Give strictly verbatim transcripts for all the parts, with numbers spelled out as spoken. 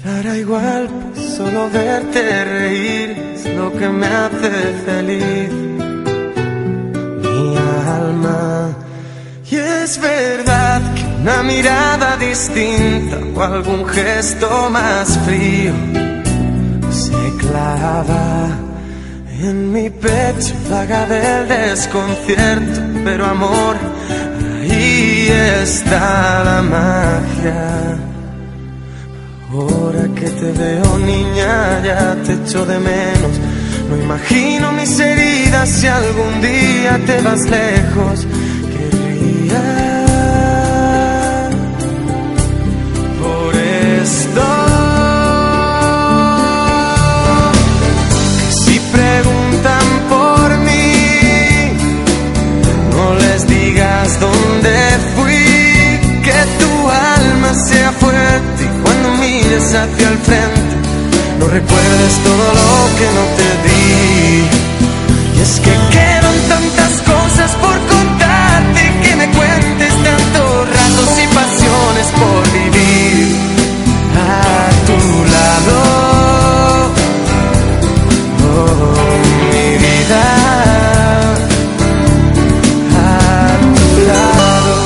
Dará igual, pues solo verte reír es lo que me hace feliz, mi alma. Y es verdad que una mirada distinta o algún gesto más frío se clava en mi pecho, vaga del desconcierto, pero amor, ahí está la magia. Ahora que te veo, niña, ya te echo de menos. No imagino mis heridas si algún día te vas lejos. Querría por esto que si preguntan por mí, no les digas dónde fui, que tu alma sea fuerte y cuando mires hacia el frente no recuerdes todo lo que no te di. Y es que quedan tantas cosas por contarte, que me cuentes tantos ratos y pasiones por vivir a tu lado, oh, mi vida, a tu lado.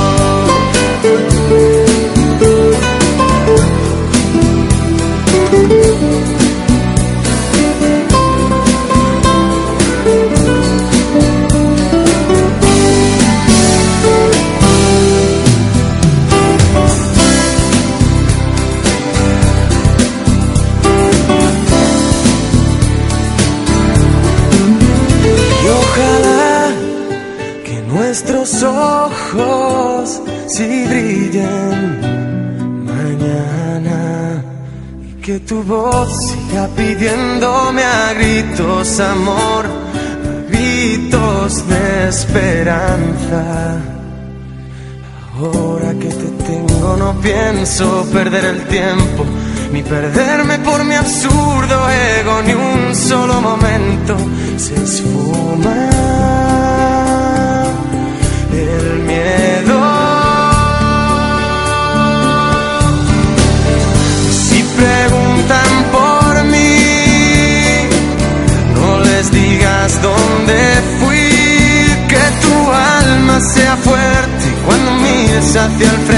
Nuestros ojos si brillen mañana y que tu voz siga pidiéndome a gritos amor, a gritos de esperanza. Ahora que te tengo no pienso perder el tiempo, ni perderme por mi absurdo ego, ni un solo momento se esfuma el miedo. Si preguntan por mí, no les digas dónde fui, que tu alma sea fuerte y cuando mires hacia el frente